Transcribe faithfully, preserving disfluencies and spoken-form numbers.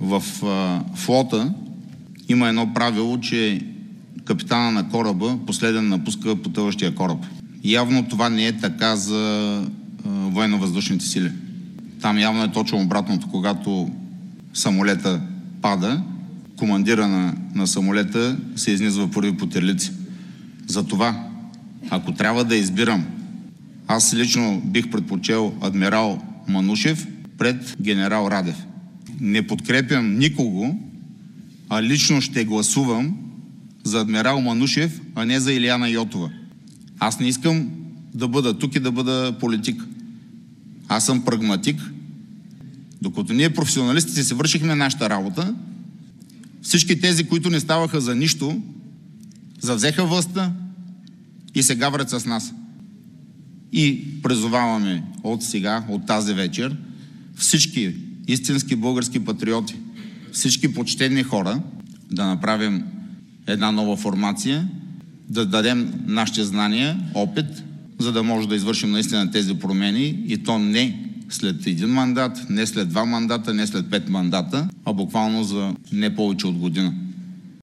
В а, флота има едно правило, че капитана на кораба последен напуска потъващия кораб. Явно това не е така за а, военно-въздушните сили. Там явно е точно обратното. Когато самолета пада, командира на, на самолета се изнизва първи по терлици. Затова, ако трябва да избирам, аз лично бих предпочел адмирал Манушев пред генерал Радев. Не подкрепям никого, а лично ще гласувам за адмирал Манушев, а не за Илияна Йотова. Аз не искам да бъда тук и да бъда политик. Аз съм прагматик. Докато ние професионалистите си вършихме нашата работа, всички тези, които не ставаха за нищо, завзеха властта и се гаврят с нас. И призоваваме от сега, от тази вечер, всички истински български патриоти, всички почтени хора да направим една нова формация, да дадем нашите знания, опит, за да може да извършим наистина тези промени, и то не след един мандат, не след два мандата, не след пет мандата, а буквално за не повече от година.